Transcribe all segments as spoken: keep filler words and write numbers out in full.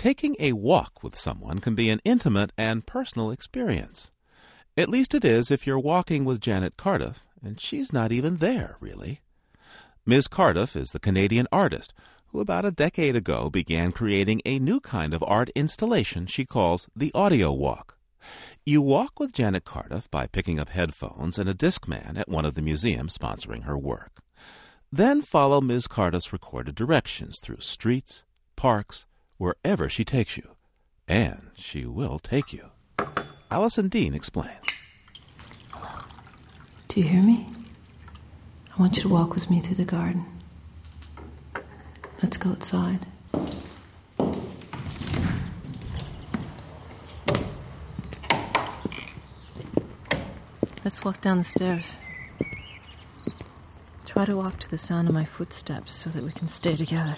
Taking a walk with someone can be an intimate and personal experience. At least it is if you're walking with Janet Cardiff, and she's not even there, really. Miz Cardiff is the Canadian artist who about a decade ago began creating a new kind of art installation she calls the audio walk. You walk with Janet Cardiff by picking up headphones and a Discman at one of the museums sponsoring her work. Then follow Miz Cardiff's recorded directions through streets, parks, wherever she takes you. And she will take you. Alison Dean explains. Hello. Do you hear me? I want you to walk with me through the garden. Let's go outside. Let's walk down the stairs. Try to walk to the sound of my footsteps so that we can stay together.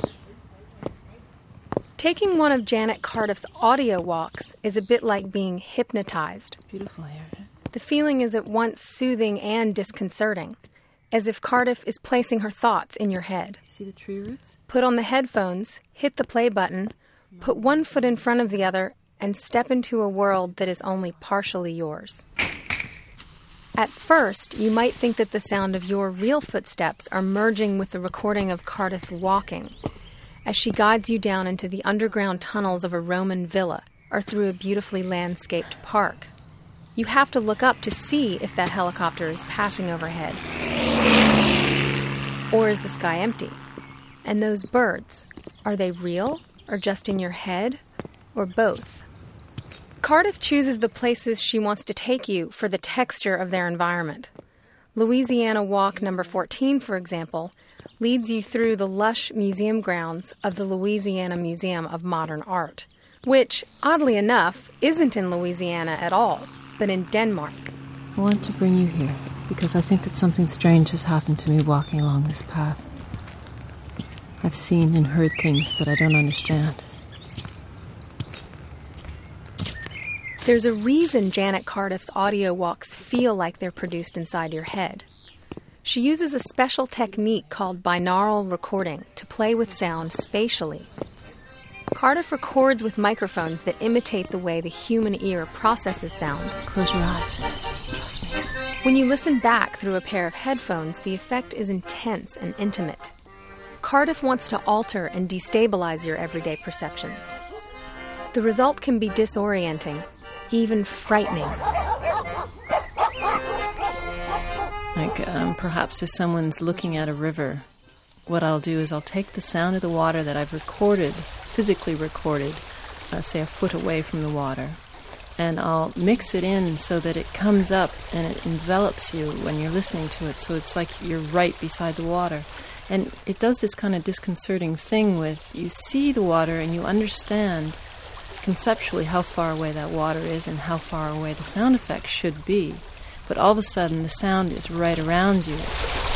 Taking one of Janet Cardiff's audio walks is a bit like being hypnotized. It's beautiful here. The feeling is at once soothing and disconcerting, as if Cardiff is placing her thoughts in your head. You see the tree roots? Put on the headphones, hit the play button, put one foot in front of the other, and step into a world that is only partially yours. At first, you might think that the sound of your real footsteps are merging with the recording of Cardiff's walking, as she guides you down into the underground tunnels of a Roman villa or through a beautifully landscaped park. You have to look up to see if that helicopter is passing overhead. Or is the sky empty? And those birds, are they real or just in your head, or both? Cardiff chooses the places she wants to take you for the texture of their environment. Louisiana Walk number fourteen, for example, leads you through the lush museum grounds of the Louisiana Museum of Modern Art, which, oddly enough, isn't in Louisiana at all, but in Denmark. I want to bring you here because I think that something strange has happened to me walking along this path. I've seen and heard things that I don't understand. There's a reason Janet Cardiff's audio walks feel like they're produced inside your head. She uses a special technique called binaural recording to play with sound spatially. Cardiff records with microphones that imitate the way the human ear processes sound. Close your eyes. Trust me. When you listen back through a pair of headphones, the effect is intense and intimate. Cardiff wants to alter and destabilize your everyday perceptions. The result can be disorienting, even frightening. Like um, perhaps if someone's looking at a river, what I'll do is I'll take the sound of the water that I've recorded, physically recorded, uh, say a foot away from the water, and I'll mix it in so that it comes up and it envelops you when you're listening to it, so it's like you're right beside the water. And it does this kind of disconcerting thing with, you see the water and you understand conceptually how far away that water is and how far away the sound effects should be. But all of a sudden, the sound is right around you.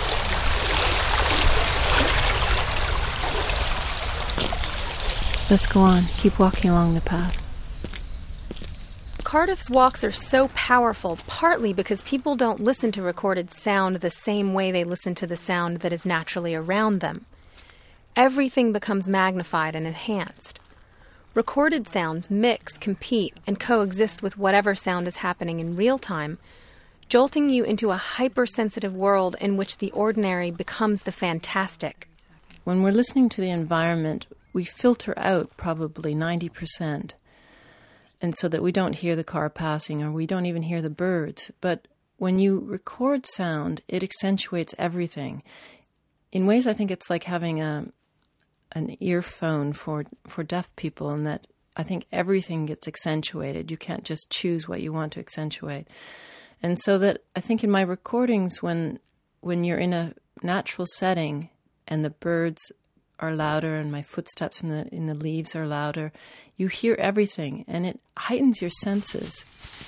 Let's go on. Keep walking along the path. Cardiff's walks are so powerful, partly because people don't listen to recorded sound the same way they listen to the sound that is naturally around them. Everything becomes magnified and enhanced. Recorded sounds mix, compete, and coexist with whatever sound is happening in real time, jolting you into a hypersensitive world in which the ordinary becomes the fantastic. When we're listening to the environment, we filter out probably ninety percent, and so that we don't hear the car passing or we don't even hear the birds. But when you record sound, it accentuates everything. In ways, I think it's like having a an earphone for, for deaf people, in that I think everything gets accentuated. You can't just choose what you want to accentuate. And so that I think in my recordings, when when you're in a natural setting and the birds are louder and my footsteps in the in the leaves are louder, you hear everything and it heightens your senses.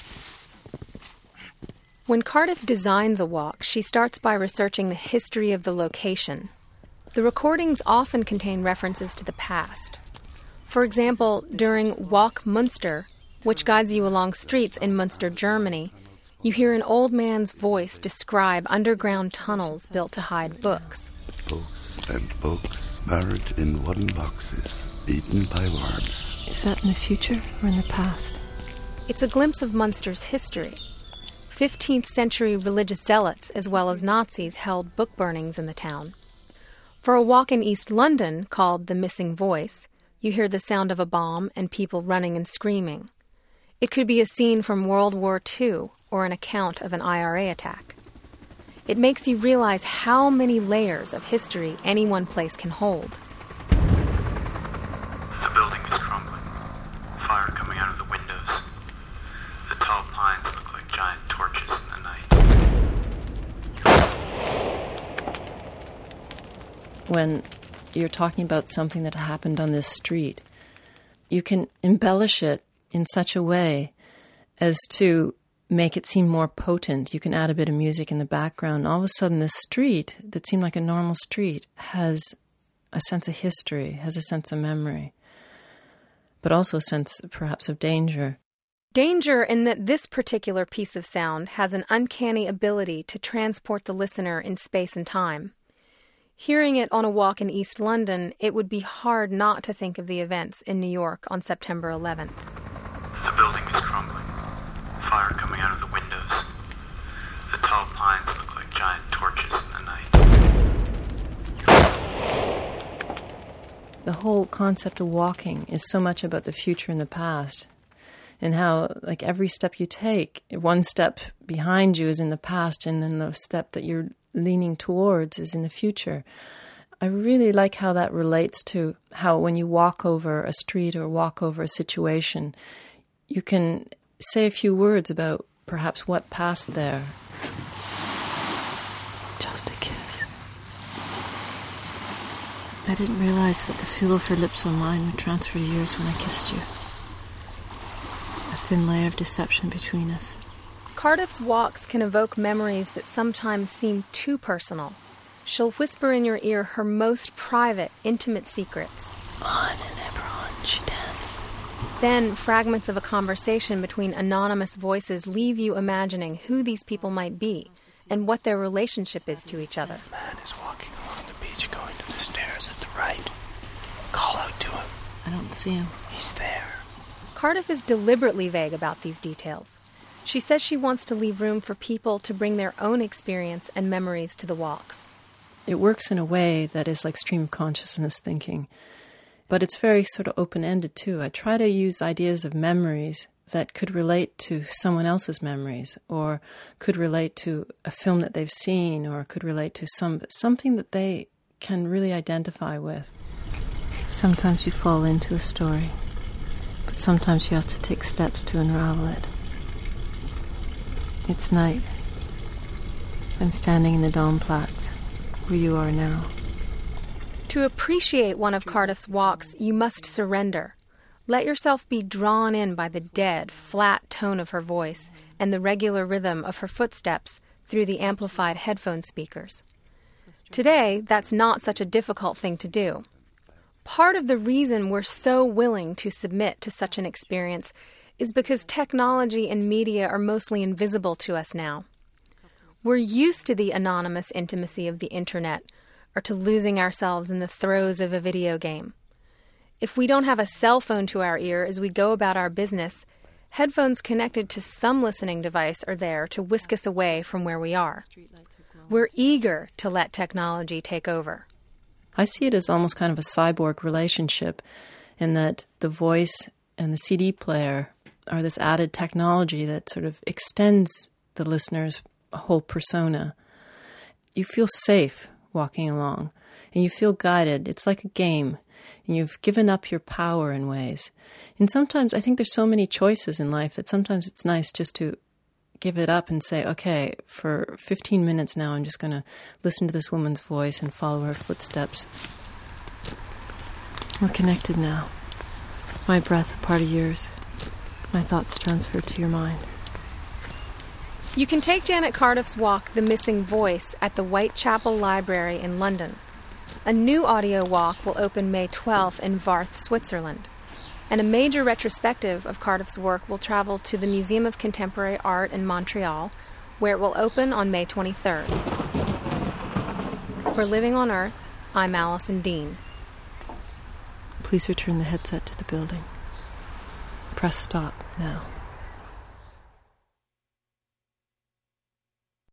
When Cardiff designs a walk, she starts by researching the history of the location. The recordings often contain references to the past. For example, during Walk Münster, which guides you along streets in Münster, Germany, you hear an old man's voice describe underground tunnels built to hide books. Books and books buried in wooden boxes, eaten by worms. Is that in the future or in the past? It's a glimpse of Munster's history. fifteenth century religious zealots as well as Nazis held book burnings in the town. For a walk in East London, called The Missing Voice, you hear the sound of a bomb and people running and screaming. It could be a scene from World War Two or an account of an I R A attack. It makes you realize how many layers of history any one place can hold. The building is crumbling. Fire coming out of the windows. The tall pines look like giant torches in the night. When you're talking about something that happened on this street, you can embellish it in such a way as to make it seem more potent. You can add a bit of music in the background. All of a sudden, this street that seemed like a normal street has a sense of history, has a sense of memory, but also a sense, perhaps, of danger. Danger in that this particular piece of sound has an uncanny ability to transport the listener in space and time. Hearing it on a walk in East London, it would be hard not to think of the events in New York on September eleventh. The building is crumbling. Fire coming out of the windows. The tall pines look like giant torches in the night. The whole concept of walking is so much about the future and the past, and how, like, every step you take, one step behind you is in the past, and then the step that you're leaning towards is in the future. I really like how that relates to how when you walk over a street or walk over a situation, you can say a few words about perhaps what passed there. Just a kiss. I didn't realize that the feel of her lips on mine would transfer to yours when I kissed you. A thin layer of deception between us. Cardiff's walks can evoke memories that sometimes seem too personal. She'll whisper in your ear her most private, intimate secrets. On and ever on she danced. Then fragments of a conversation between anonymous voices leave you imagining who these people might be and what their relationship is to each other. A man is walking along the beach going to the stairs at the right. Call out to him. I don't see him. He's there. Cardiff is deliberately vague about these details. She says she wants to leave room for people to bring their own experience and memories to the walks. It works in a way that is like stream of consciousness thinking, but it's very sort of open-ended too. I try to use ideas of memories that could relate to someone else's memories, or could relate to a film that they've seen, or could relate to some something that they can really identify with. Sometimes you fall into a story, but sometimes you have to take steps to unravel it. It's night. I'm standing in the Domplatz, where you are now. To appreciate one of Cardiff's walks, you must surrender. Let yourself be drawn in by the dead, flat tone of her voice and the regular rhythm of her footsteps through the amplified headphone speakers. Today, that's not such a difficult thing to do. Part of the reason we're so willing to submit to such an experience is because technology and media are mostly invisible to us now. We're used to the anonymous intimacy of the internet, or to losing ourselves in the throes of a video game. If we don't have a cell phone to our ear as we go about our business, headphones connected to some listening device are there to whisk us away from where we are. We're eager to let technology take over. I see it as almost kind of a cyborg relationship, in that the voice and the C D player are this added technology that sort of extends the listener's whole persona. You feel safe walking along, and you feel guided. It's like a game, and you've given up your power in ways. And sometimes I think there's so many choices in life that sometimes it's nice just to give it up and say, okay, for fifteen minutes now, I'm just going to listen to this woman's voice and follow her footsteps. We're connected now. My breath a part of yours. My thoughts transferred to your mind. You can take Janet Cardiff's walk, The Missing Voice, at the Whitechapel Library in London. A new audio walk will open May twelfth in Varth, Switzerland. And a major retrospective of Cardiff's work will travel to the Museum of Contemporary Art in Montreal, where it will open on May twenty-third. For Living on Earth, I'm Alison Dean. Please return the headset to the building. press stop now.